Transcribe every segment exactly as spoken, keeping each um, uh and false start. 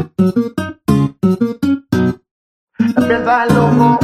Empieza el loco.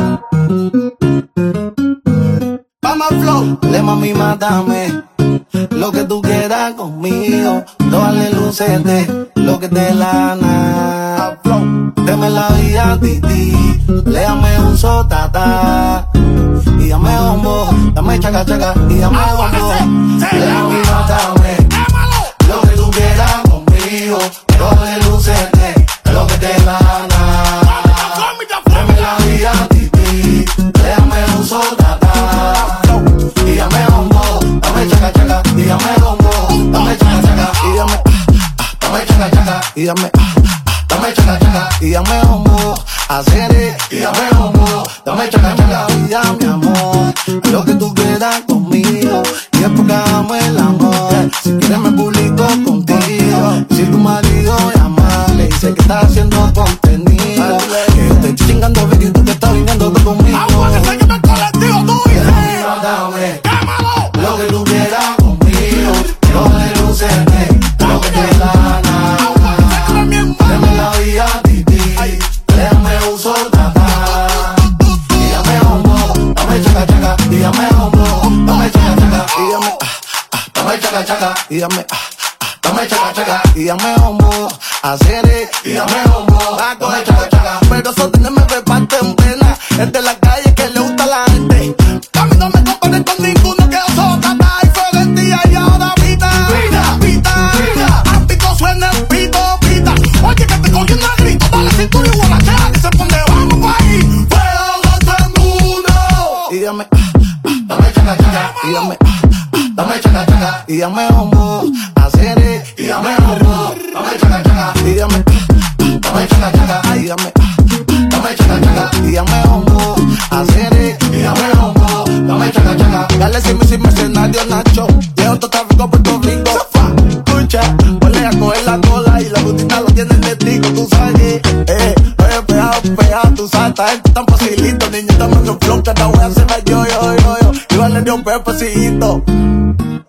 Vamos flow, le mami, mátame. Lo que tú quieras conmigo. Dale lucete, lo que te la gana. Flow, deme la vida, titi. Léame un sotata. Y dame bombo, dame chaca chaca. Y dame bombo. Le mami, mátame. Lo que tú quieras conmigo. Dale lucete, lo que te la gana. Deme la vida, titi. Léame un sotata. Y dame bombo, dame chaca chaca. Y dame bombo, dame chaca chaca. Y dame, dame chaca chaca. Y dame, dame chaca chaca. Y dame bombo, hacer y dame bombo, dame chaca chaca. Y ya mi amor, lo que tú quieras conmigo. Y es porque amo el amor. Si quieres me publico contigo. Si tu marido llama, le dice que está haciendo contenido. Que yo te estoy chingando, baby, y tú te estás viniendo tú conmigo. Dame lo que tú quieras conmigo. Lo de lucerte, lo que te la gana. Dame la vida, titi. Déjame un soltata. Y dame bombo, dame chaca chaca. Y dame bombo, dame chaca chaca. Y dame, dame chaca chaca. Y dame, dame chaca chaca. Y dame bombo, hacer y dame bombo, dame chaca chaca. Pero sostenerme de parte en pena. Es de la calle que le gusta a la gente. A mí no me compares con ninguno que yo soy tata. Y fue de día y ahora pita, pita, pita, pita. Ático suena el pito, pita. Oye que te cogiendo a grito. Dale cintura y guarachea. Dice por donde vamos pa' ahí. Fuego con todo el mundo. Y dame, dame chaca chaca. Y dame, dame chaca chaca. Y dame bombo, hacer y dame bombo, dame chaca chaca. Y dame, dame chaca chaca. Y dame, dame chaca chaca. Y dame bombo, hacer y dame bombo, dame chaca chaca. Dale sin mi sin mercenario Nacho. Llevo todo tráfico Puerto Rico. Escucha, vuelve a coger la cola y la rutina lo tiene el testigo. Tú sabes que, eh, oye, pegado, pegado, tú sabes, esta gente tan facilito. Niñita, me un flow, que esta wea se la yo, yo, yo, yo. Y vale de un pepecito.